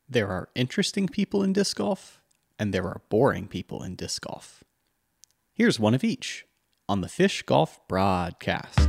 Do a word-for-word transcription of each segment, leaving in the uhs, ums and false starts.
There are interesting people in disc golf, and there are boring people in disc golf. Here's one of each on the Fish Golf Broadcast.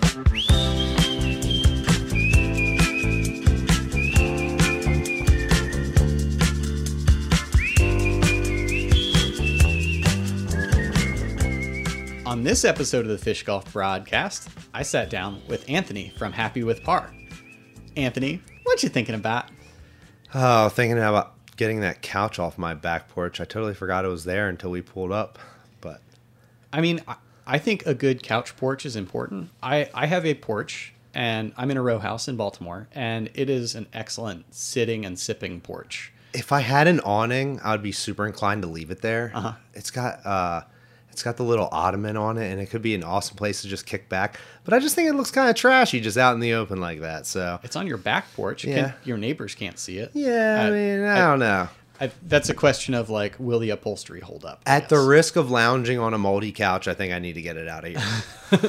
On this episode of the Fish Golf Broadcast, I sat down with Anthony from Happy with Par. Anthony, what you thinking about? Oh, thinking about getting that couch off my back porch. I totally forgot it was there until we pulled up. But I mean, I think a good couch porch is important. I, I have a porch, and I'm in a row house in Baltimore, and it is an excellent sitting and sipping porch. if I had an awning, I would be super inclined to leave it there. Uh-huh. It's got uh, it's got the little ottoman on it, and it could be an awesome place to just kick back. But I just think it looks kind of trashy just out in the open like that. So It's on your back porch. It Yeah. can, your neighbors can't see it. yeah, I, I- mean, I, I- don't know. I, that's a question of, like, will the upholstery hold up? I At the guess. risk of lounging on a moldy couch, I think I need to get it out of here.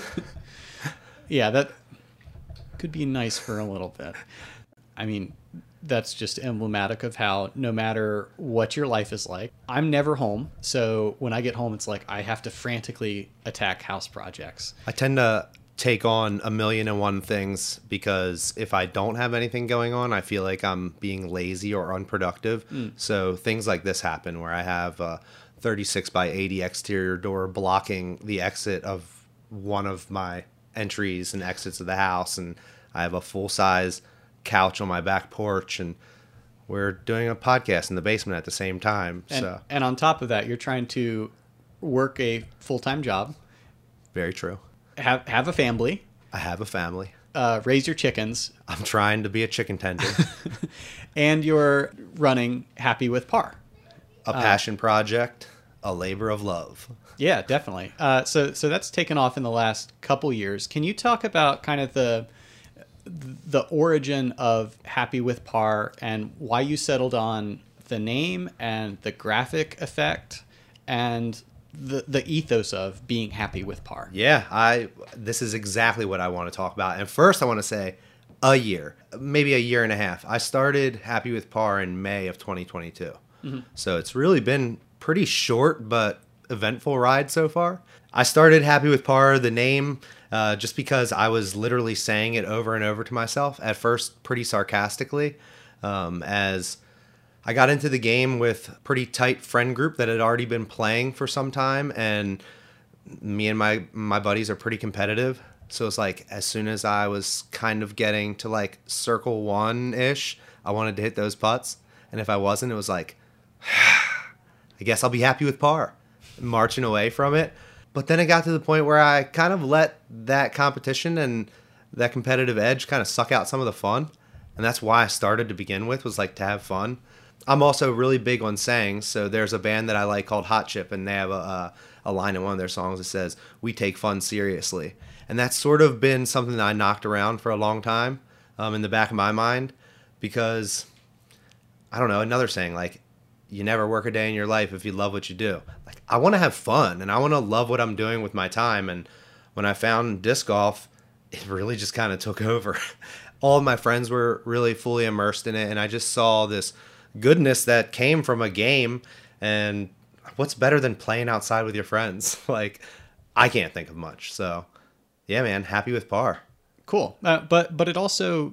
Yeah, that could be nice for a little bit. I mean, that's just emblematic of how no matter what your life is like, I'm never home. So when I get home, it's like I have to frantically attack house projects. I tend to take on a million and one things because if I don't have anything going on, I feel like I'm being lazy or unproductive. So things like this happen where I have a thirty-six by eighty exterior door blocking the exit of one of my entries and exits of the house, and I have a full-size couch on my back porch, and we're doing a podcast in the basement at the same time. And, so and on top of that, you're trying to work a full-time job, very true. have have a family, I have a family. uh, raise your chickens, I'm trying to be a chicken tender. and you're running Happy with Par. A passion project, a labor of love. Yeah, definitely. Uh, so so that's taken off in the last couple years. Can you talk about kind of the the origin of Happy with Par and why you settled on the name and the graphic effect and the the ethos of being happy with par? Yeah, I. This is exactly what I want to talk about. And first, I want to say a year, maybe a year and a half. I started Happy with Par in May of twenty twenty-two. So it's really been pretty short but eventful ride so far. I started Happy with Par, the name, uh, just because I was literally saying it over and over to myself, at first pretty sarcastically, um, as I got into the game with a pretty tight friend group that had already been playing for some time, and me and my, my buddies are pretty competitive. So it's like, as soon as I was kind of getting to like circle one-ish, I wanted to hit those putts. And if I wasn't, it was like, I guess I'll be happy with par, marching away from it. But then it got to the point where I kind of let that competition and that competitive edge kind of suck out some of the fun. And that's why I started to begin with, was like to have fun. I'm also really big on sayings. So there's a band that I like called Hot Chip, and they have a, a, a line in one of their songs that says, "We take fun seriously." And that's sort of been something that I knocked around for a long time um, in the back of my mind, because, I don't know, another saying, like, you never work a day in your life if you love what you do. Like, I want to have fun, and I want to love what I'm doing with my time. And when I found disc golf, it really just kind of took over. All of my friends were really fully immersed in it, and I just saw this goodness that came from a game. And what's better than playing outside with your friends? Like, I can't think of much. So, yeah, man, happy with par. Cool. Uh, but but it also,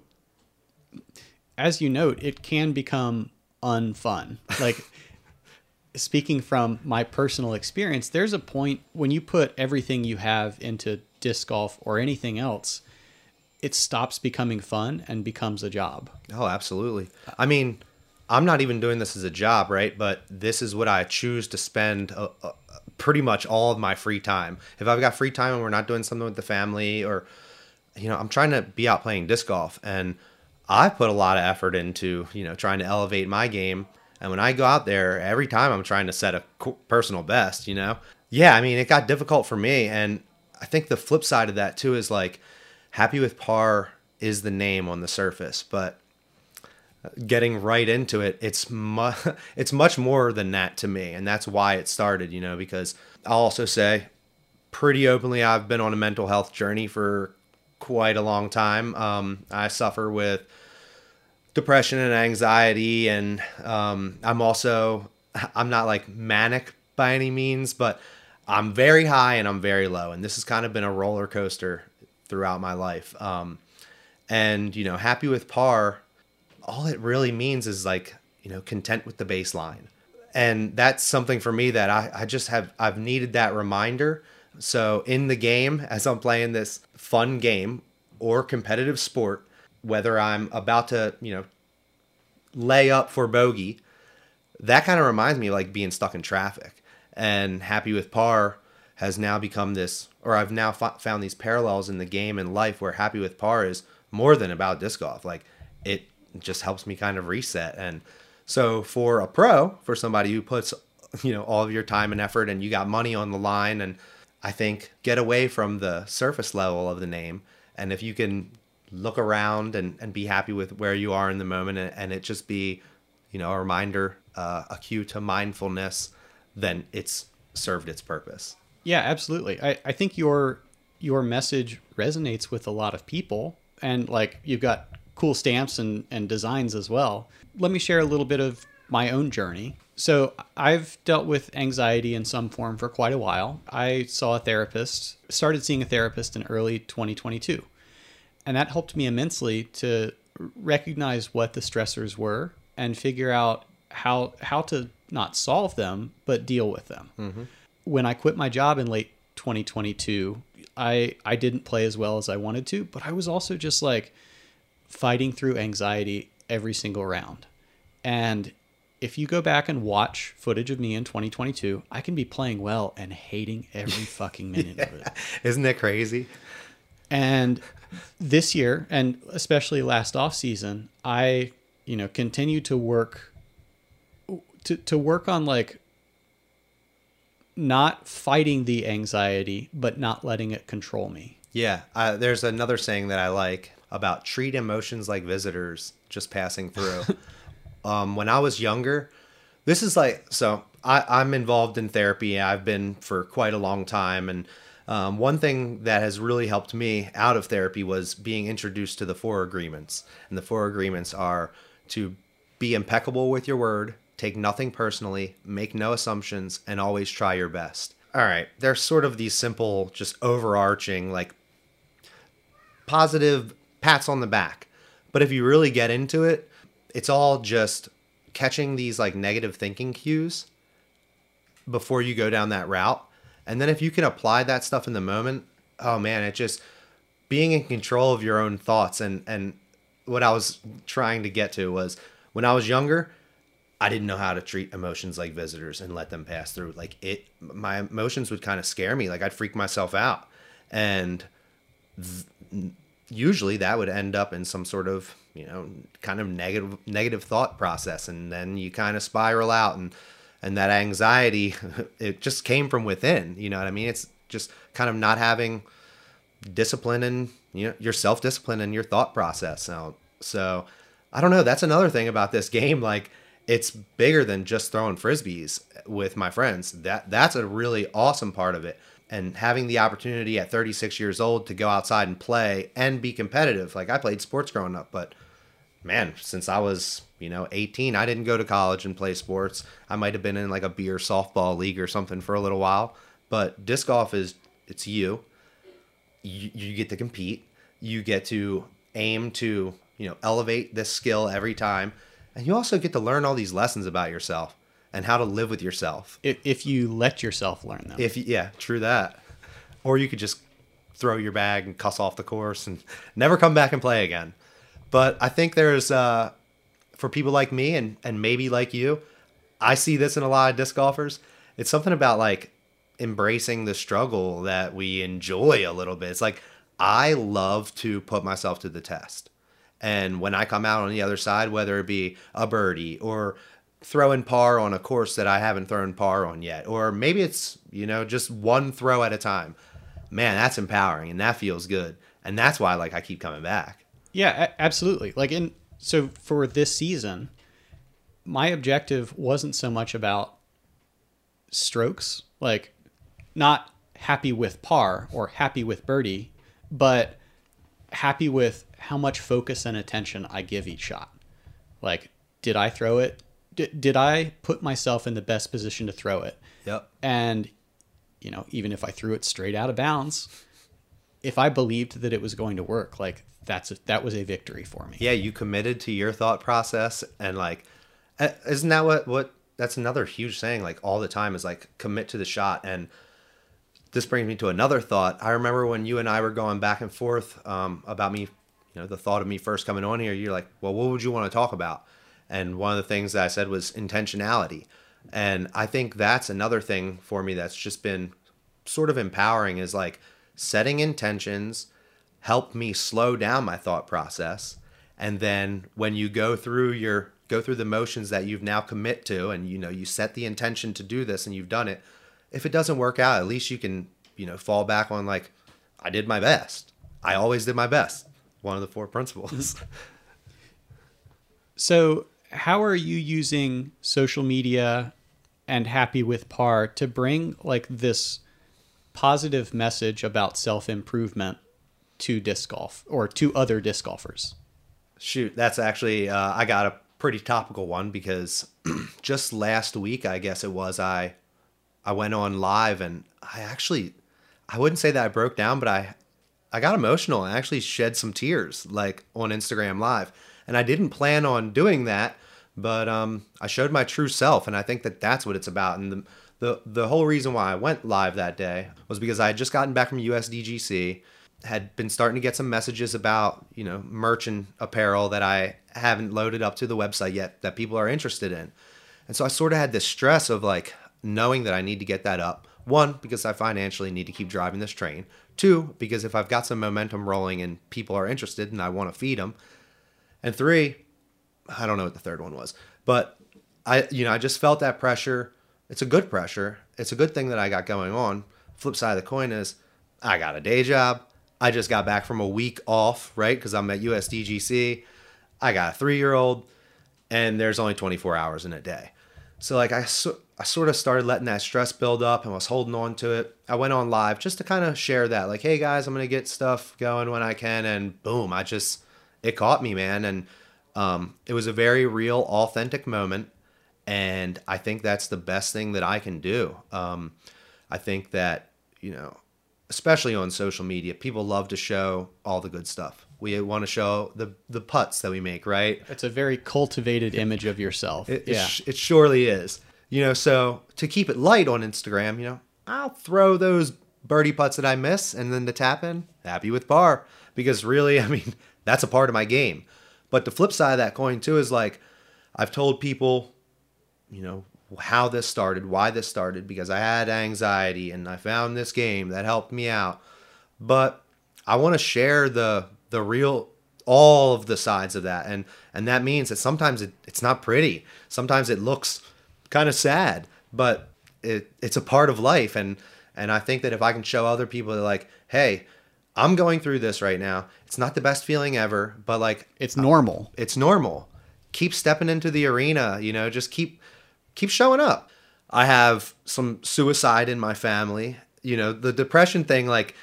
as you note, it can become unfun. Like, speaking from my personal experience, there's a point when you put everything you have into disc golf or anything else, it stops becoming fun and becomes a job. Oh, absolutely. I mean, I'm not even doing this as a job, right? But this is what I choose to spend uh, uh, pretty much all of my free time. If I've got free time and we're not doing something with the family, or, you know, I'm trying to be out playing disc golf, and I put a lot of effort into, you know, trying to elevate my game. And when I go out there, every time I'm trying to set a co- personal best, you know? Yeah, I mean, it got difficult for me. And I think the flip side of that, too, is like, Happy with Par is the name on the surface, but getting right into it, it's mu- it's much more than that to me. And that's why it started, you know, because I'll also say pretty openly, I've been on a mental health journey for quite a long time. Um, I suffer with depression and anxiety, and um, I'm also I'm not like manic by any means, but I'm very high and I'm very low, and this has kind of been a roller coaster throughout my life. Um, and you know, happy with par, all it really means is like, you know, content with the baseline, and that's something for me that I, I just have I've needed that reminder. So in the game, as I'm playing this fun game or competitive sport, whether I'm about to, you know, lay up for bogey, that kind of reminds me of like being stuck in traffic. And happy with par has now become this, or I've now f- found these parallels in the game and life where happy with par is more than about disc golf. Like it just helps me kind of reset. And so for a pro, for somebody who puts, you know, all of your time and effort and you got money on the line, and I think get away from the surface level of the name. And if you can look around and, and be happy with where you are in the moment, and, and it just be, you know, a reminder, uh, a cue to mindfulness, then it's served its purpose. Yeah, absolutely. I, I think your your message resonates with a lot of people, and like you've got cool stamps and, and designs as well. Let me share a little bit of my own journey. So I've dealt with anxiety in some form for quite a while. I saw a therapist, started seeing a therapist in early twenty twenty-two. And that helped me immensely to recognize what the stressors were and figure out how how to not solve them, but deal with them. Mm-hmm. When I quit my job in late twenty twenty-two, I I didn't play as well as I wanted to, but I was also just like fighting through anxiety every single round. And if you go back and watch footage of me in twenty twenty-two, I can be playing well and hating every fucking minute yeah. of it. Isn't that crazy? And this year, and especially last off season, I, you know, continue to work to, to work on like not fighting the anxiety, but not letting it control me. Yeah. Uh, there's another saying that I like about treat emotions like visitors just passing through. um, when I was younger, this is like, so I, I'm involved in therapy. I've been for quite a long time. And Um, one thing that has really helped me out of therapy was being introduced to the four agreements. And the four agreements are to be impeccable with your word, take nothing personally, make no assumptions, and always try your best. All right, there's sort of these simple, just overarching, like positive pats on the back. But if you really get into it, it's all just catching these like negative thinking cues before you go down that route. And then if you can apply that stuff in the moment, oh man, it just being in control of your own thoughts. And, and what I was trying to get to was when I was younger, I didn't know how to treat emotions like visitors and let them pass through. Like it, my emotions would kind of scare me. Like I'd freak myself out. And th- usually that would end up in some sort of, you know, kind of negative, negative thought process. And then you kind of spiral out, and And that anxiety, it just came from within. You know what I mean? It's just kind of not having discipline and, you know, your self-discipline and your thought process. So, so I don't know. That's another thing about this game. Like it's bigger than just throwing Frisbees with my friends. That that's a really awesome part of it. And having the opportunity at thirty-six years old to go outside and play and be competitive. Like I played sports growing up, but man, since I was, you know, eighteen, I didn't go to college and play sports. I might have been in like a beer softball league or something for a little while. But disc golf is, it's you. You, you get to compete. You get to aim to, you know, elevate this skill every time. And you also get to learn all these lessons about yourself and how to live with yourself. If, if you let yourself learn them. If Yeah, true that. Or you could just throw your bag and cuss off the course and never come back and play again. But I think there's, uh, for people like me and, and maybe like you, I see this in a lot of disc golfers. It's something about like embracing the struggle that we enjoy a little bit. It's like, I love to put myself to the test. And when I come out on the other side, whether it be a birdie or throwing par on a course that I haven't thrown par on yet, or maybe it's, you know, just one throw at a time, man, that's empowering and that feels good. And that's why like I keep coming back. Yeah, a- absolutely. Like in, so for this season, my objective wasn't so much about strokes, like not happy with par or happy with birdie, but happy with how much focus and attention I give each shot. Like, did I throw it? D- did I put myself in the best position to throw it? Yep. And, you know, even if I threw it straight out of bounds, if I believed that it was going to work, like that's a, that was a victory for me. Yeah, you committed to your thought process, and like, uh, isn't that what what? That's another huge saying. Like all the time is like commit to the shot. And this brings me to another thought. I remember when you and I were going back and forth um, about me, you know, the thought of me first coming on here. You're like, well, what would you want to talk about? And one of the things that I said was intentionality. And I think that's another thing for me that's just been sort of empowering, is like setting intentions help me slow down my thought process. And then when you go through your go through the motions that you've now commit to, and you know you set the intention to do this and you've done it, if it doesn't work out, at least you can, you know, fall back on like, I did my best. I always did my best. One of the four principles. So how are you using social media and Happy with Par to bring like this positive message about self-improvement to disc golf or to other disc golfers? Shoot, that's actually, uh, I got a pretty topical one, because just last week, I guess it was, I, I went on live, and I actually, I wouldn't say that I broke down, but I, I got emotional and actually shed some tears, like on Instagram Live. And I didn't plan on doing that, but um, I showed my true self, and I think that that's what it's about. And the, the the whole reason why I went live that day was because I had just gotten back from U S D G C, had been starting to get some messages about, you know, merch and apparel that I haven't loaded up to the website yet that people are interested in. And so I sort of had this stress of like knowing that I need to get that up. One, because I financially need to keep driving this train. Two, because if I've got some momentum rolling and people are interested and I want to feed them. And three, I don't know what the third one was, but I, you know, I just felt that pressure. It's a good pressure. It's a good thing that I got going on. Flip side of the coin is I got a day job. I just got back from a week off, right? Because I'm at U S D G C. I got a three-year-old, and there's only twenty-four hours in a day. So like I, so, I sort of started letting that stress build up and was holding on to it. I went on live just to kind of share that, like, hey guys, I'm going to get stuff going when I can. And boom, I just, it caught me, man. And um, it was a very real, authentic moment. And I think that's the best thing that I can do. Um, I think that, you know, especially on social media, people love to show all the good stuff. We want to show the the putts that we make, right? It's a very cultivated image of yourself. It, yeah. it, it surely is. You know, so to keep it light on Instagram, you know, I'll throw those birdie putts that I miss, and then the tap in, happy with par. Because really, I mean, that's a part of my game. But the flip side of that coin too is like, I've told people, you know, how this started, why this started, because I had anxiety and I found this game that helped me out. But I want to share the the real, all of the sides of that. And and that means that sometimes it, it's not pretty. Sometimes it looks kind of sad, but it it's a part of life. And and I think that if I can show other people that like, hey, I'm going through this right now. It's not the best feeling ever, but like It's normal. It's normal. Keep stepping into the arena, you know, just keep keep showing up. I have some suicide in my family. You know, the depression thing, like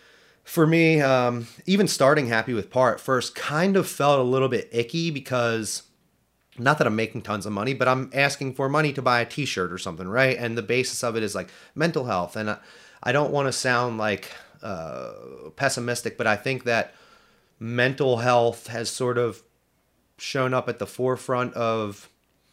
for me, um, even starting Happy with Par at first kind of felt a little bit icky, because not that I'm making tons of money, but I'm asking for money to buy a t-shirt or something, right? And the basis of it is like mental health. And I, I don't want to sound like uh, pessimistic, but I think that mental health has sort of shown up at the forefront of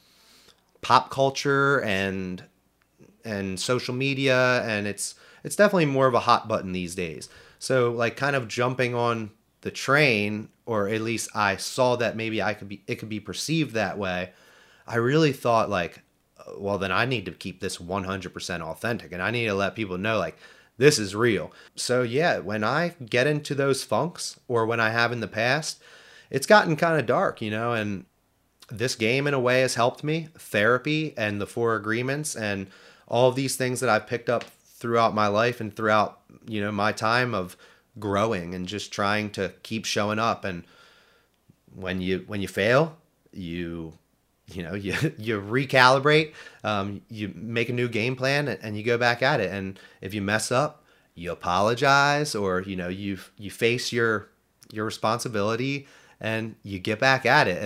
pop culture and and social media, and it's it's definitely more of a hot button these days. So like kind of jumping on the train, or at least I saw that maybe I could be it could be perceived that way. I really thought like, well, then I need to keep this one hundred percent authentic, and I need to let people know like this is real. So yeah, when I get into those funks, or when I have in the past, it's gotten kind of dark, you know, and this game in a way has helped me. Therapy and the four agreements and all of these things that I've picked up throughout my life and throughout, you know, my time of growing and just trying to keep showing up. And when you when you fail, you you know you you recalibrate, um, you make a new game plan, and you go back at it. And if you mess up, you apologize, or you know you you face your your responsibility and you get back at it. And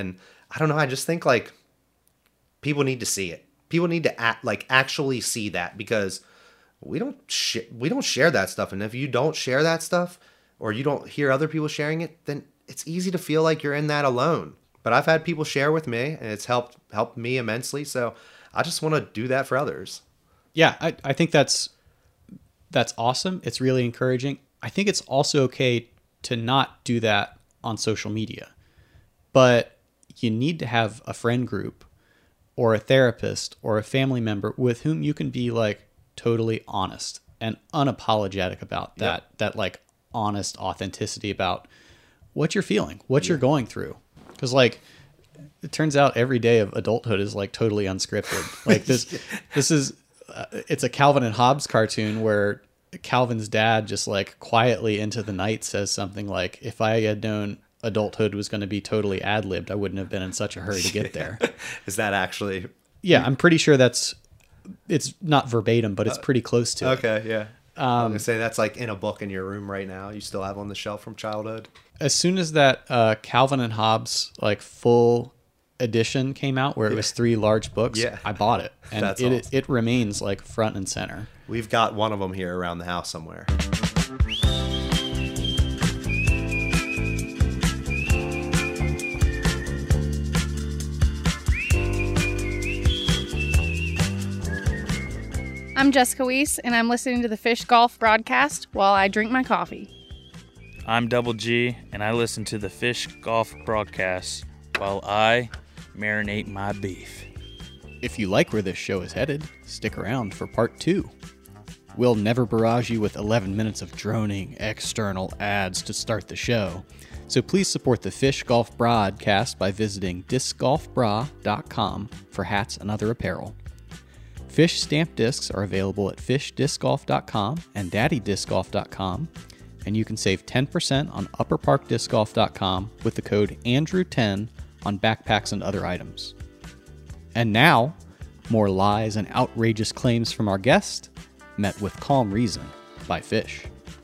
I don't know. I just think like people need to see it. People need to act, like actually see that, because we don't sh- we don't share that stuff. And if you don't share that stuff, or you don't hear other people sharing it, then it's easy to feel like you're in that alone. But I've had people share with me, and it's helped helped me immensely. So I just want to do that for others. Yeah, I, I think that's that's awesome. It's really encouraging. I think it's also okay to not do that on social media, but you need to have a friend group or a therapist or a family member with whom you can be like totally honest and unapologetic about that, yep. that like honest authenticity about what you're feeling, what yeah. you're going through. Because like, it turns out every day of adulthood is like totally unscripted. Like this, this is, uh, it's a Calvin and Hobbes cartoon where Calvin's dad just like quietly into the night says something like, if I had known adulthood was going to be totally ad-libbed, I wouldn't have been in such a hurry to get there. Is that actually? Yeah, I'm pretty sure that's, it's not verbatim, but it's pretty close to okay, it. Okay, yeah. Um, I'm going to say that's like in a book in your room right now. You still have on the shelf from childhood. As soon as that uh, Calvin and Hobbes like full edition came out, where it was three large books, yeah. I bought it. And that's it, awesome. it remains like front and center. We've got one of them here around the house somewhere. I'm Jessica Weiss, and I'm listening to the Fish Golf broadcast while I drink my coffee. I'm Double G, and I listen to the Fish Golf broadcast while I marinate my beef. If you like where this show is headed, stick around for part two. We'll never barrage you with eleven minutes of droning external ads to start the show. So please support the Fish Golf broadcast by visiting disc golf bra dot com for hats and other apparel. Fish stamped discs are available at fish disc golf dot com and daddy disc golf dot com, and you can save ten percent on upper park disc golf dot com with the code Andrew ten on backpacks and other items. And now, more lies and outrageous claims from our guest, met with calm reason by Fish.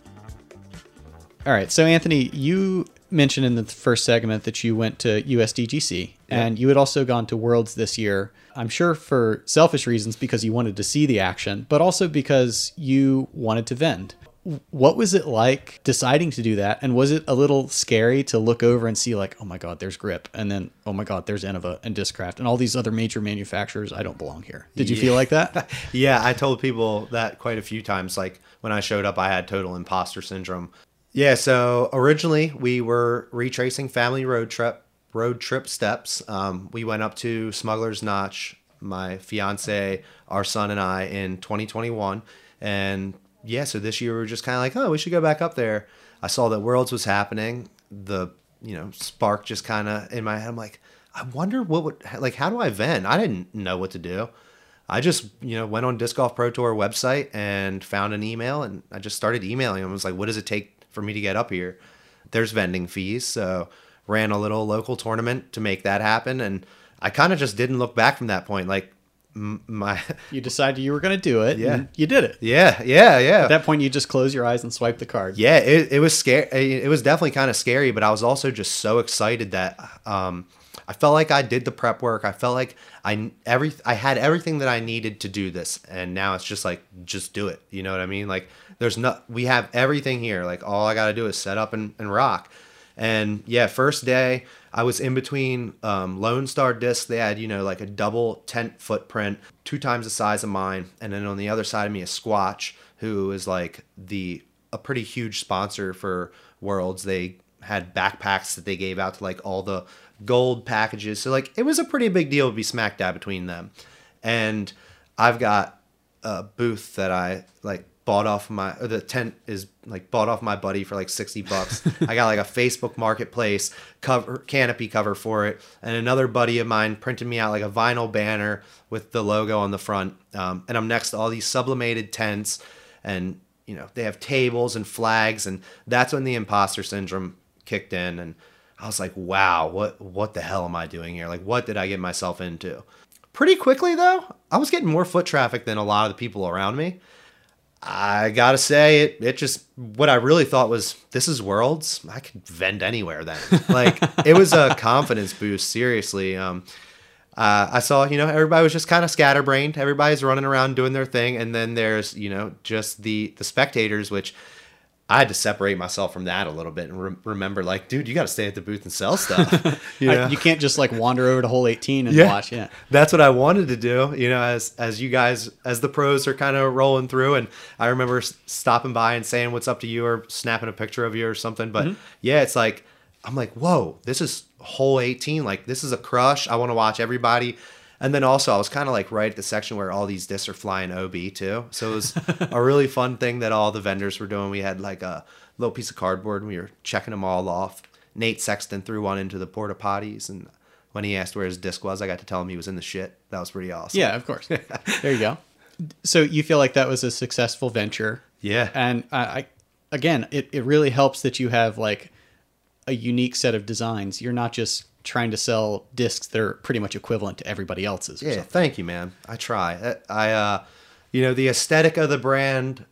All right, so Anthony, you mentioned in the first segment that you went to U S D G C, yeah. and you had also gone to Worlds this year. I'm sure for selfish reasons, because you wanted to see the action, but also because you wanted to vend. What was it like deciding to do that? And was it a little scary to look over and see like, oh my God, there's Grip. And then, oh my God, there's Innova and Discraft and all these other major manufacturers. I don't belong here. Did you yeah. feel like that? Yeah, I told people that quite a few times. Like when I showed up, I had total imposter syndrome. Yeah, so originally we were retracing family road trip. road trip steps. Um, we went up to Smuggler's Notch, my fiance, our son, and I in twenty twenty-one. And yeah, so this year we were just kind of like, oh, we should go back up there. I saw that Worlds was happening. The, you know, spark just kind of in my head. I'm like, I wonder what would, like, how do I vend? I didn't know what to do. I just, you know, went on Disc Golf Pro Tour website and found an email, and I just started emailing them. I was like, what does it take for me to get up here? There's vending fees. So ran a little local tournament to make that happen. And I kind of just didn't look back from that point. Like my, you decided you were going to do it. Yeah. And you did it. Yeah. Yeah. Yeah. At that point, you just close your eyes and swipe the card. Yeah. It, it was scary. It was definitely kind of scary, but I was also just so excited that, um, I felt like I did the prep work. I felt like I every I had everything that I needed to do this, and now it's just like, just do it. You know what I mean? Like there's no, we have everything here. Like all I got to do is set up and, and rock. And yeah, first day I was in between um, Lone Star discs. They had, you know, like a double tent footprint, two times the size of mine, and then on the other side of me a Squatch, who is like the a pretty huge sponsor for Worlds. They had backpacks that they gave out to like all the gold packages. So like it was a pretty big deal to be smack dab between them. And I've got a booth that I like bought off my, or the tent is like bought off my buddy for like sixty bucks. I got like a Facebook Marketplace cover, canopy cover for it. And another buddy of mine printed me out like a vinyl banner with the logo on the front. Um, and I'm next to all these sublimated tents, and you know, they have tables and flags, and that's when the imposter syndrome kicked in. And I was like, wow, what what the hell am I doing here? Like, what did I get myself into? Pretty quickly, though, I was getting more foot traffic than a lot of the people around me. I gotta say, it it just, what I really thought was, this is Worlds. I could vend anywhere then. Like, it was a confidence boost, seriously. Um, uh, I saw, you know, everybody was just kind of scatterbrained. Everybody's running around doing their thing. And then there's, you know, just the, the spectators, which I had to separate myself from that a little bit and re- remember, like, dude, you got to stay at the booth and sell stuff. You know? I, you can't just like wander over to hole eighteen and Yeah. watch. Yeah. That's what I wanted to do, you know, as as you guys, as the pros are kind of rolling through. And I remember s- stopping by and saying what's up to you, or snapping a picture of you or something. But Mm-hmm. yeah, it's like, I'm like, whoa, this is hole eighteen. Like, this is a crush. I want to watch everybody. And then also, I was kind of like right at the section where all these discs are flying O B too. So it was a really fun thing that all the vendors were doing. We had like a little piece of cardboard and we were checking them all off. Nate Sexton threw one into the porta potties, and when he asked where his disc was, I got to tell him he was in the shit. That was pretty awesome. Yeah, of course. There you go. So you feel like that was a successful venture. Yeah. And I, I again, it, it really helps that you have like a unique set of designs. You're not just trying to sell discs that are pretty much equivalent to everybody else's. Or Yeah, something. thank you, man. I try. I, I uh, you know, the aesthetic of the brand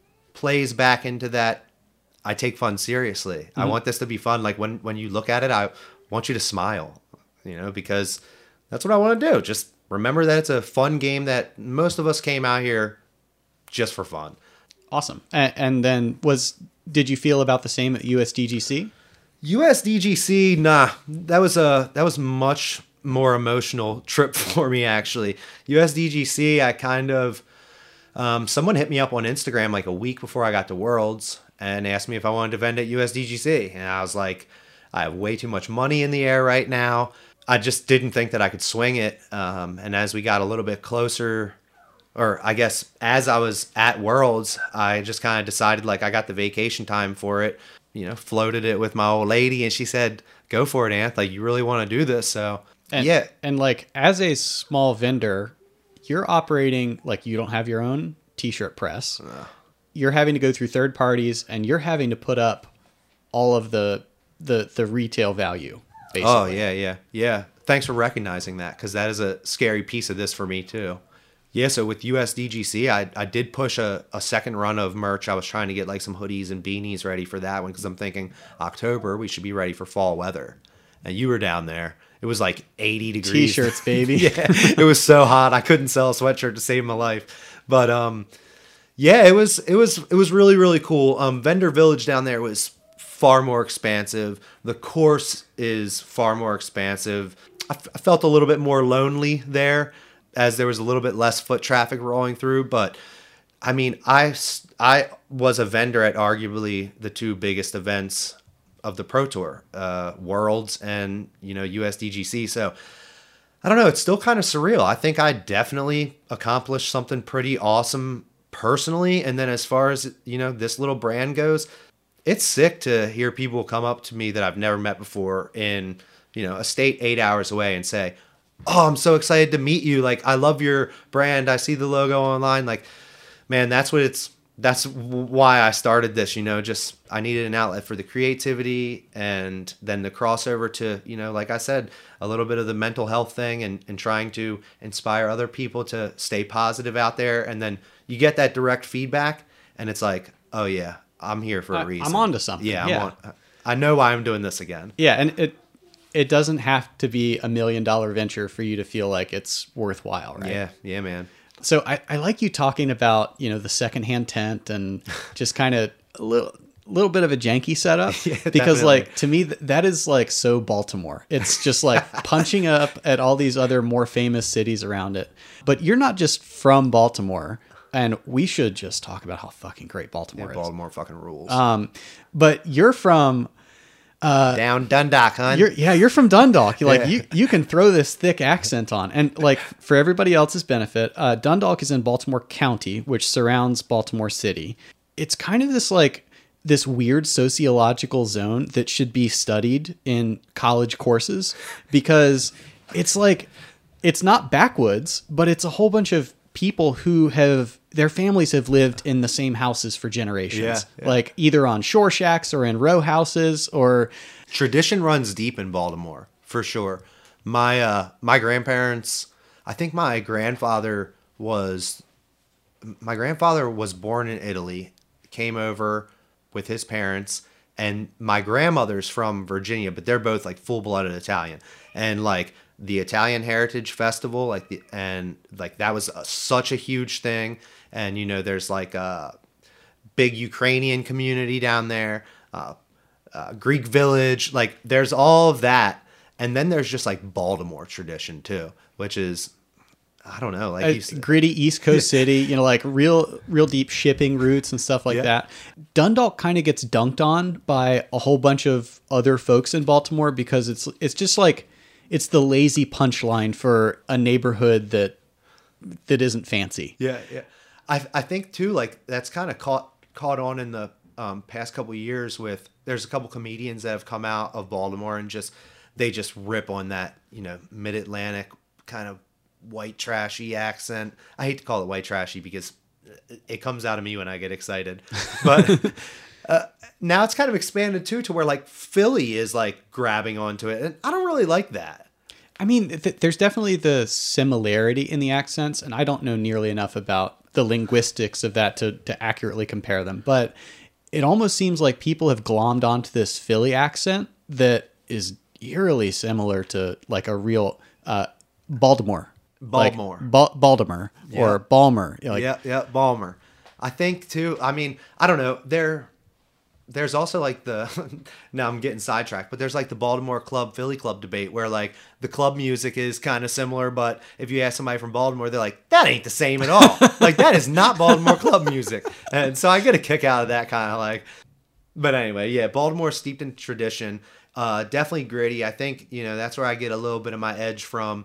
plays back into that. I take fun seriously. I want this to be fun. Like, when, when you look at it, I want you to smile, you know, because that's what I want to do. Just remember that it's a fun game, that most of us came out here just for fun. Awesome. And, and then was, did you feel about the same at U S D G C? U S D G C, nah, that was a that was much more emotional trip for me, actually. U S D G C, I kind of, um, someone hit me up on Instagram like a week before I got to Worlds and asked me if I wanted to vend at U S D G C, and I was like, I have way too much money in the air right now. I just didn't think that I could swing it. Um, and as we got a little bit closer, or I guess as I was at Worlds, I just kind of decided, like, I got the vacation time for it. You know, floated it with my old lady, and she said, go for it, Anth. Like, you really want to do this. So, And, yeah. And like, as a small vendor, you're operating like you don't have your own t-shirt press. Uh. You're having to go through third parties, and you're having to put up all of the the the retail value. Basically. Oh, yeah, yeah, yeah. Thanks for recognizing that, because that is a scary piece of this for me, too. Yeah, so with U S D G C, I, I did push a, a second run of merch. I was trying to get like some hoodies and beanies ready for that one, because I'm thinking October, we should be ready for fall weather. And you were down there. It was like eighty degrees. T-shirts, baby. Yeah, it was so hot. I couldn't sell a sweatshirt to save my life. But um, yeah, it was it was it was really really cool. Um, Vendor Village down there was far more expansive. The course is far more expansive. I, f- I felt a little bit more lonely there, as there was a little bit less foot traffic rolling through. But I mean, I s- I was a vendor at arguably the two biggest events of the Pro Tour, uh, Worlds and, you know, U S D G C. So I don't know. It's still kind of surreal. I think I definitely accomplished something pretty awesome personally. And then as far as, you know, this little brand goes, it's sick to hear people come up to me that I've never met before in, you know, a state eight hours away and say, oh, I'm so excited to meet you. Like, I love your brand. I see the logo online. Like, man, that's what it's, that's why I started this, you know, just, I needed an outlet for the creativity, and then the crossover to, you know, like I said, a little bit of the mental health thing, and, and trying to inspire other people to stay positive out there. And then you get that direct feedback, and it's like, oh yeah, I'm here for a I- reason. I'm onto something. Yeah, Yeah. I'm on, I know why I'm doing this again. Yeah, and it it doesn't have to be a million dollar venture for you to feel like it's worthwhile, right? Yeah, yeah, man. So I, I like you talking about, you know, the secondhand tent and just kind of a little little bit of a janky setup. Yeah, because definitely. like, to me, th- that is like so Baltimore. It's just like punching up at all these other more famous cities around it. But you're not just from Baltimore, and we should just talk about how fucking great Baltimore Yeah, is. Baltimore fucking rules. Um, but you're from Down Dundalk, hun. You're, yeah, you're from Dundalk. You like Yeah. you you can throw this thick accent on, and like for everybody else's benefit, uh, Dundalk is in Baltimore County, which surrounds Baltimore City. It's kind of this like this weird sociological zone that should be studied in college courses, because it's like it's not backwoods, but it's a whole bunch of people who have their families have lived in the same houses for generations, Yeah, yeah. like either on shore shacks or in row houses or. Tradition runs deep in Baltimore, for sure. My uh, my grandparents, I think my grandfather was my grandfather was born in Italy, came over with his parents, and my grandmother's from Virginia, but they're both like full-blooded Italian. And like the Italian Heritage Festival, like the and like that was a, such a huge thing. And you know, there's like a big Ukrainian community down there, uh, uh, Greek village, like there's all of that. And then there's just like Baltimore tradition too, which is, I don't know, like Uh, you said. gritty East Coast city, you know, like real, real deep shipping routes and stuff like Yeah. that. Dundalk kind of gets dunked on by a whole bunch of other folks in Baltimore because it's it's just like it's the lazy punchline for a neighborhood that that isn't fancy. Yeah, yeah. I I think too, like that's kind of caught caught on in the um, past couple of years with there's a couple comedians that have come out of Baltimore and just they just rip on that, you know, mid Atlantic kind of white trashy accent. I hate to call it white trashy because it comes out of me when I get excited, but uh, now it's kind of expanded too to where like Philly is like grabbing onto it, and I don't really like that. I mean, th- there's definitely the similarity in the accents, and I don't know nearly enough about the linguistics of that to, to accurately compare them. But it almost seems like people have glommed onto this Philly accent that is eerily similar to like a real uh, Baltimore. Baltimore. Like, ba- Baltimore or Yeah. Balmer. Like, yeah, yeah, Balmer. I think too. I mean, I don't know. There, there's also like the. Now I'm getting sidetracked, but there's like the Baltimore club, Philly club debate where like the club music is kind of similar, but if you ask somebody from Baltimore, they're like, that ain't the same at all. Like that is not Baltimore club music, and so I get a kick out of that kind of like. But anyway, yeah, Baltimore steeped in tradition. Uh, definitely gritty. I think you know that's where I get a little bit of my edge from.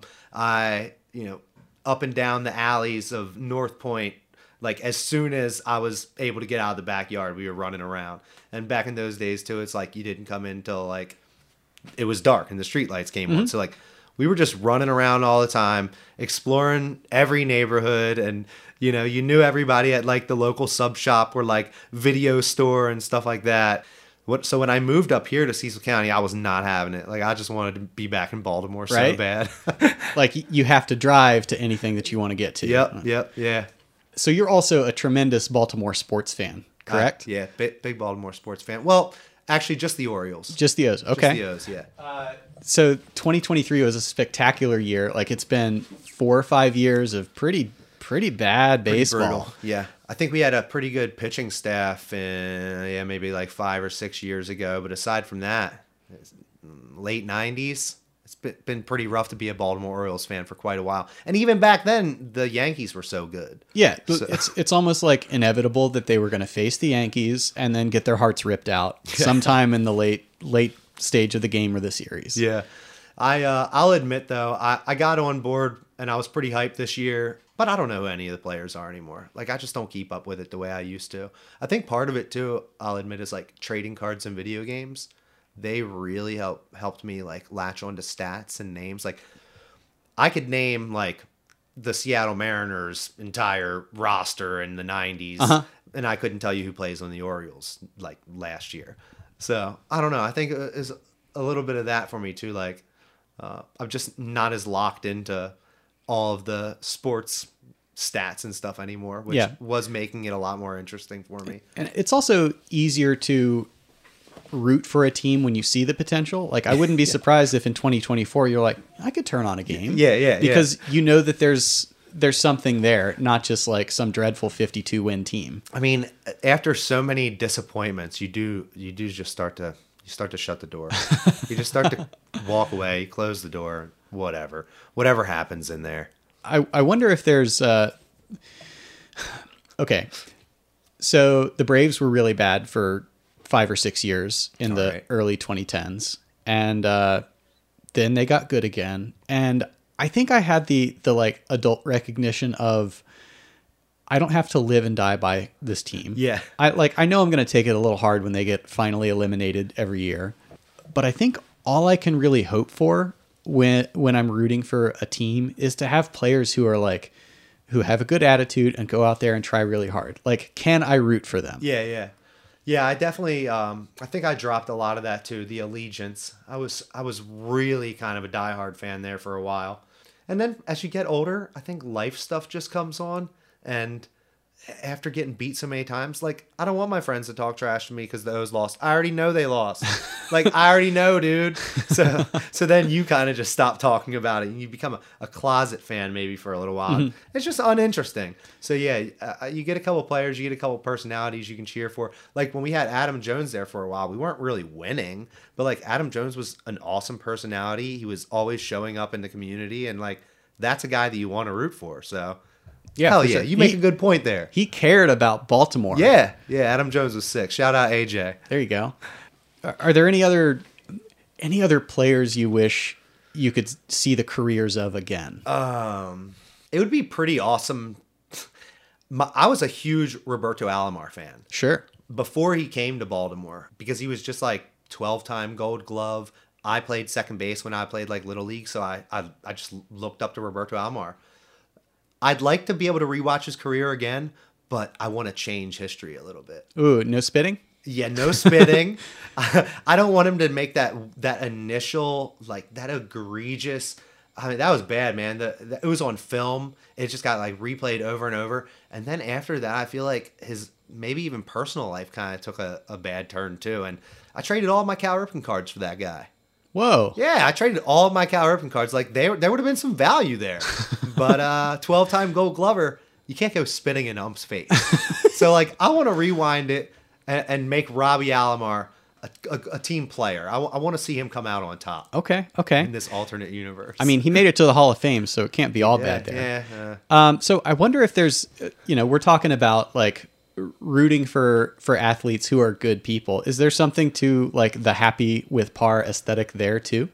I you know up and down the alleys of North Point. Like as soon as I was able to get out of the backyard, we were running around. And back in those days too, it's like you didn't come in till like it was dark and the street lights came on. So like we were just running around all the time, exploring every neighborhood, and you know, you knew everybody at like the local sub shop or like video store and stuff like that. What, so when I moved up here to Cecil County, I was not having it. Like I just wanted to be back in Baltimore so Right? bad. like you have to drive to anything that you want to get to. Yep, yep, yeah. So you're also a tremendous Baltimore sports fan, correct? Uh, yeah, big, big Baltimore sports fan. Well, actually, just the Orioles. Just the O's. Just Okay. the O's, yeah. So twenty twenty-three was a spectacular year. Like it's been four or five years of pretty, pretty bad Pretty baseball. brutal. Yeah. I think we had a pretty good pitching staff in, yeah, maybe like five or six years ago. But aside from that, it's late nineties, it's been, been pretty rough to be a Baltimore Orioles fan for quite a while. And even back then, the Yankees were so good. Yeah, So- it's it's almost like inevitable that they were going to face the Yankees and then get their hearts ripped out sometime in the late late stage of the game or the series. Yeah. I, uh, I'll admit, though, I, I got on board and I was pretty hyped this year. But I don't know who any of the players are anymore. Like, I just don't keep up with it the way I used to. I think part of it, too, I'll admit, is, like, trading cards in video games. They really help helped me, like, latch onto stats and names. Like, I could name, like, the Seattle Mariners' entire roster in the nineties, Uh-huh. and I couldn't tell you who plays on the Orioles, like, last year. So, I don't know. I think it's a little bit of that for me, too. Like, uh, I'm just not as locked into all of the sports stats and stuff anymore, which Yeah. was making it a lot more interesting for me. And it's also easier to root for a team when you see the potential. Like I wouldn't be surprised if in twenty twenty-four you're like, I could turn on a game. Yeah, yeah, yeah. Because you know that there's there's something there, not just like some dreadful fifty-two win team. I mean, after so many disappointments, you do you do just start to you start to shut the door. You just start to walk away, you close the door, whatever. Whatever happens in there. I, I wonder if there's uh okay. So the Braves were really bad for five or six years in All the right. early twenty tens. And uh then they got good again. And I think I had the the like adult recognition of I don't have to live and die by this team. Yeah. I like I know I'm going to take it a little hard when they get finally eliminated every year. But I think all I can really hope for when when I'm rooting for a team is to have players who are like who have a good attitude and go out there and try really hard. Like, can I root for them? Yeah, yeah. Yeah, I definitely um I think I dropped a lot of that too, the allegiance. I was I was really kind of a diehard fan there for a while. And then as you get older, I think life stuff just comes on, and after getting beat so many times, like, I don't want my friends to talk trash to me because the O's lost. I already know they lost. Like, I already know, dude. So so then you kind of just stop talking about it and you become a, a closet fan maybe for a little while. Mm-hmm. It's just uninteresting. So yeah, uh, you get a couple players, you get a couple personalities you can cheer for. Like when we had Adam Jones there for a while, we weren't really winning, but like Adam Jones was an awesome personality. He was always showing up in the community, and like that's a guy that you want to root for. So yeah, hell yeah, sure. you make he, a good point there. He cared about Baltimore. Yeah, yeah, Adam Jones was sick. Shout out A J. There you go. Are, are there any other any other players you wish you could see the careers of again? Um, it would be pretty awesome. My, I was a huge Roberto Alomar fan. Sure. Before he came to Baltimore, because he was just like twelve-time Gold Glove. I played second base when I played like Little League, so I I, I just looked up to Roberto Alomar. I'd like to be able to rewatch his career again, but I want to change history a little bit. Ooh, no spitting? Yeah, no spitting. I don't want him to make that that initial, like, that egregious. I mean, that was bad, man. The, the, it was on film. It just got, like, replayed over and over. And then after that, I feel like his maybe even personal life kind of took a, a bad turn, too. And I traded all my Cal Ripken cards for that guy. Whoa. Yeah, I traded all of my Cal Ripken cards. Like, they, there would have been some value there. But uh, twelve-time Gold Glover, you can't go spitting in Ump's face. So, like, I want to rewind it and, and make Robbie Alomar a, a, a team player. I, w- I want to see him come out on top. Okay, okay. In this alternate universe. I mean, he made it to the Hall of Fame, so it can't be all yeah, bad there. Yeah. Uh, um, so I wonder if there's, you know, we're talking about, like, rooting for for athletes who are good people. Is there something to like the happy with par aesthetic there too?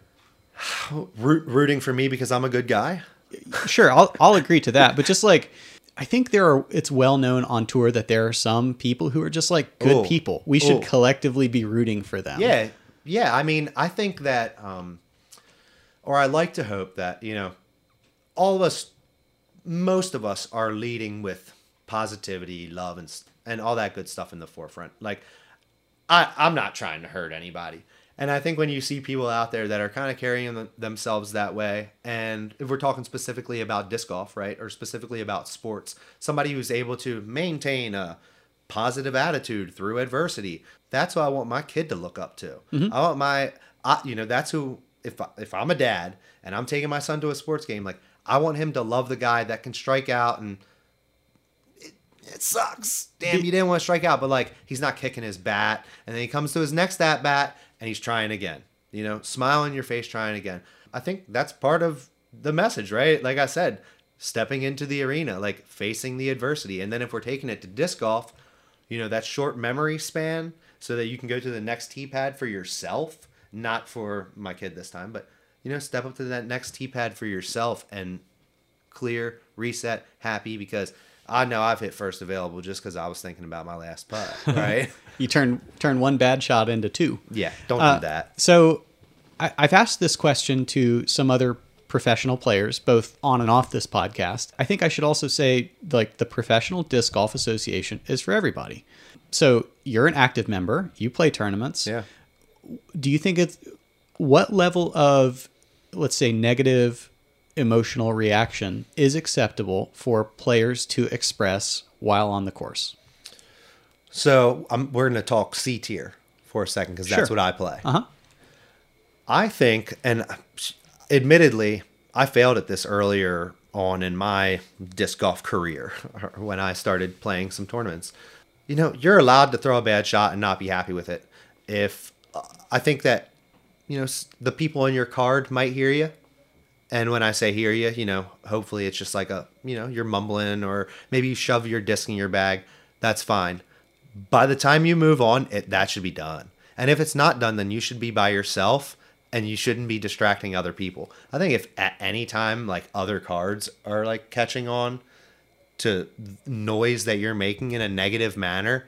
Root, rooting for me because I'm a good guy? Sure, I'll I'll agree to that. But just like I think there are, it's well known on tour that there are some people who are just like good Ooh. people. We should Ooh. collectively be rooting for them. Yeah, yeah. I mean, I think that, um, or I like to hope that, you know, all of us, most of us are leading with positivity, love, and and all that good stuff in the forefront. Like, I, I'm not trying to hurt anybody. And I think when you see people out there that are kind of carrying them, themselves that way, and if we're talking specifically about disc golf, right, or specifically about sports, somebody who's able to maintain a positive attitude through adversity, that's who I want my kid to look up to. Mm-hmm. I want my, I, you know, that's who, if, I, if I'm a dad and I'm taking my son to a sports game, like, I want him to love the guy that can strike out and it, it sucks. Damn, you didn't want to strike out, but like, he's not kicking his bat. And then he comes to his next at bat and he's trying again, you know, smile on your face, trying again. I think that's part of the message, right? Like I said, stepping into the arena, like facing the adversity. And then if we're taking it to disc golf, you know, that short memory span so that you can go to the next tee pad for yourself, not for my kid this time, but you know, step up to that next tee pad for yourself and clear, reset, happy, because I know I've hit first available just because I was thinking about my last putt, right? You turn turn one bad shot into two. Yeah, don't uh, do that. So I, I've asked this question to some other professional players, both on and off this podcast. I think I should also say, like, the Professional Disc Golf Association is for everybody. So you're an active member. You play tournaments. Yeah. Do you think it's... What level of, let's say, negative emotional reaction is acceptable for players to express while on the course? So um, we're going to talk C tier for a second because that's Sure. what I play. Uh-huh. I think, and admittedly, I failed at this earlier on in my disc golf career when I started playing some tournaments. You know, you're allowed to throw a bad shot and not be happy with it. If uh, I think that, you know, the people in your card might hear you. And when I say hear you, you know, hopefully it's just like a, you know, you're mumbling or maybe you shove your disc in your bag. That's fine. By the time you move on, it, that should be done. And if it's not done, then you should be by yourself and you shouldn't be distracting other people. I think if at any time, like, other cards are like catching on to noise that you're making in a negative manner,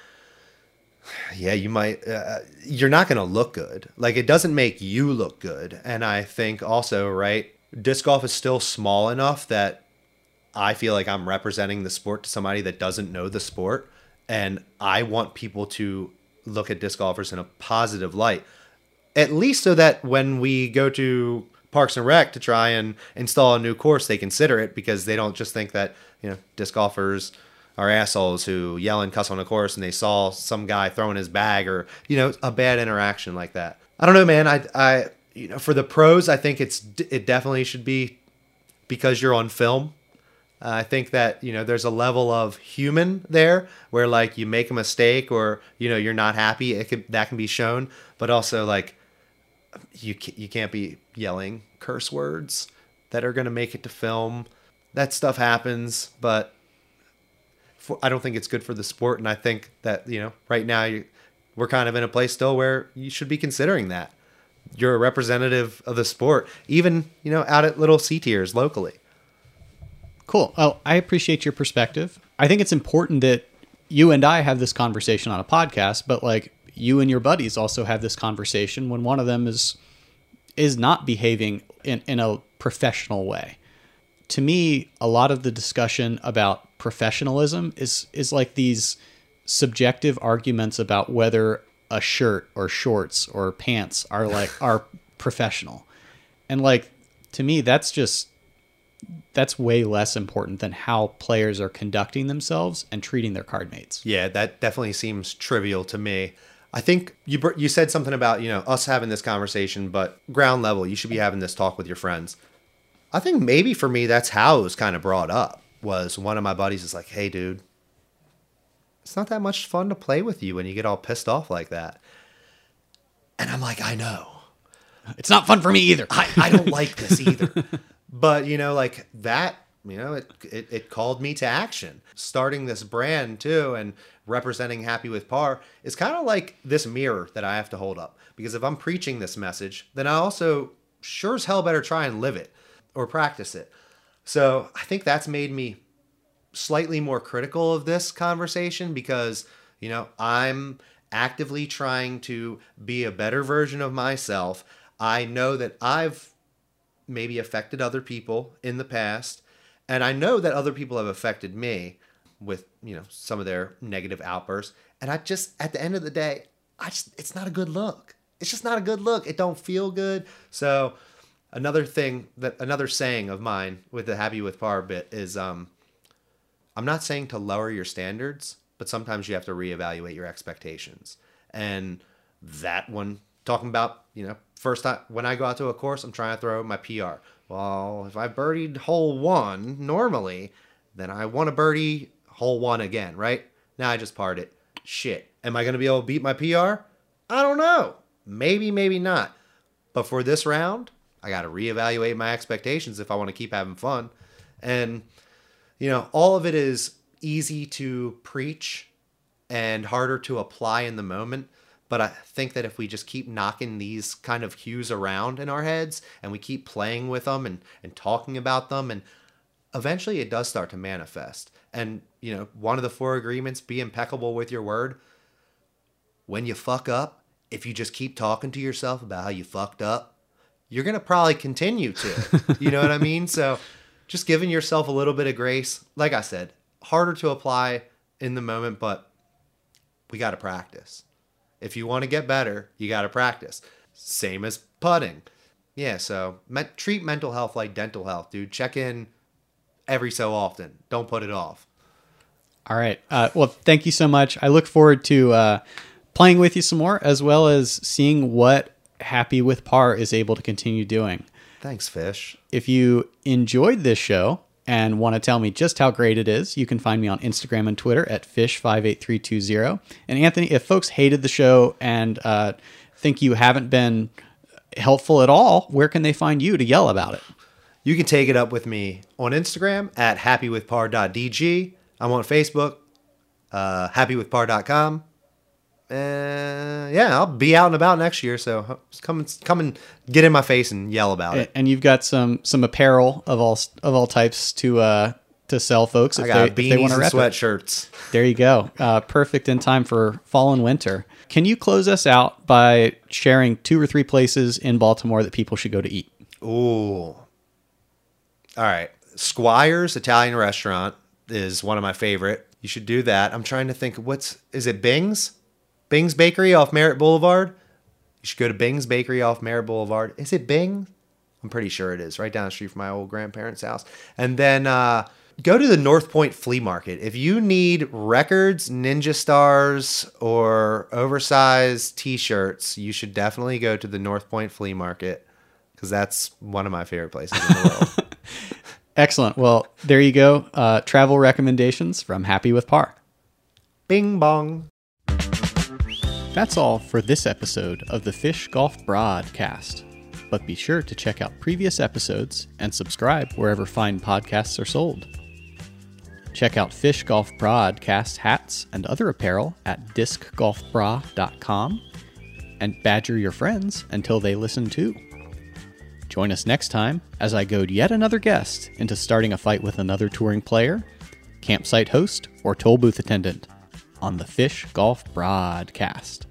yeah, you might, uh, you're not going to look good. Like, it doesn't make you look good. And I think also, right, disc golf is still small enough that I feel like I'm representing the sport to somebody that doesn't know the sport. And I want people to look at disc golfers in a positive light, at least so that when we go to Parks and Rec to try and install a new course, they consider it, because they don't just think that, you know, disc golfers are assholes who yell and cuss on the course and they saw some guy throwing his bag or, you know, a bad interaction like that. I don't know, man. I, I, you know, for the pros, I think it's, it definitely should be because you're on film. Uh, I think that, you know, there's a level of human there where like you make a mistake or, you know, you're not happy. It could, that can be shown, but also like you, you can't be yelling curse words that are going to make it to film. That stuff happens, but for, I don't think it's good for the sport. And I think that, you know, right now you, we're kind of in a place still where you should be considering that. You're a representative of the sport, even, you know, out at little C tiers locally. Cool. Oh, I appreciate your perspective. I think it's important that you and I have this conversation on a podcast, but like you and your buddies also have this conversation when one of them is is not behaving in, in a professional way. To me, a lot of the discussion about professionalism is is like these subjective arguments about whether a shirt or shorts or pants are like are professional. And like to me, that's just that's way less important than how players are conducting themselves and treating their card mates. Yeah, that definitely seems trivial to me. I think you br- you said something about, you know, us having this conversation, but ground level, you should be having this talk with your friends. I think maybe for me, that's how it was kind of brought up, was one of my buddies is like, hey, dude, it's not that much fun to play with you when you get all pissed off like that. And I'm like, I know. It's not fun for me either. I, I don't like this either. But, you know, like that, you know, it, it it called me to action. Starting this brand, too, and representing Happy with Par is kind of like this mirror that I have to hold up. Because if I'm preaching this message, then I also sure as hell better try and live it or practice it. So I think that's made me slightly more critical of this conversation because, you know, I'm actively trying to be a better version of myself. I know that I've maybe affected other people in the past. And I know that other people have affected me with, you know, some of their negative outbursts. And I just, at the end of the day, I just, it's not a good look. It's just not a good look. It don't feel good. So another thing that, another saying of mine with the Happy with Par bit is, um, I'm not saying to lower your standards, but sometimes you have to reevaluate your expectations. And that one, talking about, you know, first time when I go out to a course, I'm trying to throw my P R. Well, if I birdied hole one normally, then I want to birdie hole one again, right? Now I just parred it. Shit. Am I going to be able to beat my P R? I don't know. Maybe, maybe not. But for this round, I got to reevaluate my expectations if I want to keep having fun. And, you know, all of it is easy to preach and harder to apply in the moment. But I think that if we just keep knocking these kind of cues around in our heads and we keep playing with them and, and talking about them, and eventually it does start to manifest. And, you know, one of the four agreements, be impeccable with your word. When you fuck up, if you just keep talking to yourself about how you fucked up, you're going to probably continue to. You know what I mean? So just giving yourself a little bit of grace. Like I said, harder to apply in the moment, but we got to practice. If you want to get better, you got to practice. Same as putting. Yeah, so me- treat mental health like dental health, dude. Check in every so often. Don't put it off. All right. Uh, well, thank you so much. I look forward to uh, playing with you some more, as well as seeing what Happy with Par is able to continue doing. Thanks, Fish. If you enjoyed this show and want to tell me just how great it is, you can find me on Instagram and Twitter at fish five eight three two zero. And Anthony, if folks hated the show and uh, think you haven't been helpful at all, where can they find you to yell about it? You can take it up with me on Instagram at happy with par dot d g. I'm on Facebook, uh, happy with par dot com. Uh, yeah, I'll be out and about next year, so come and come and get in my face and yell about it. And you've got some some apparel of all of all types to uh, to sell folks if I got they, beanies if they want to and rep it. sweatshirts. There you go. Uh, perfect in time for fall and winter. Can you close us out by sharing two or three places in Baltimore that people should go to eat? Ooh. All right. Squire's Italian Restaurant is one of my favorite. You should do that. I'm trying to think, what's, is it Bing's? Bing's Bakery off Merritt Boulevard? You should go to Bing's Bakery off Merritt Boulevard. Is it Bing? I'm pretty sure it is. Right down the street from my old grandparents' house. And then uh, go to the North Point Flea Market. If you need records, Ninja Stars, or oversized t-shirts, you should definitely go to the North Point Flea Market because that's one of my favorite places in the world. Excellent. Well, there you go. Uh, travel recommendations from Happy with Par. Bing bong. That's all for this episode of the Fish Golf Broadcast. But be sure to check out previous episodes and subscribe wherever fine podcasts are sold. Check out Fish Golf Broadcast hats and other apparel at disc golf bra dot com and badger your friends until they listen too. Join us next time as I goad yet another guest into starting a fight with another touring player, campsite host, or toll booth attendant on the Fish Golf Broadcast.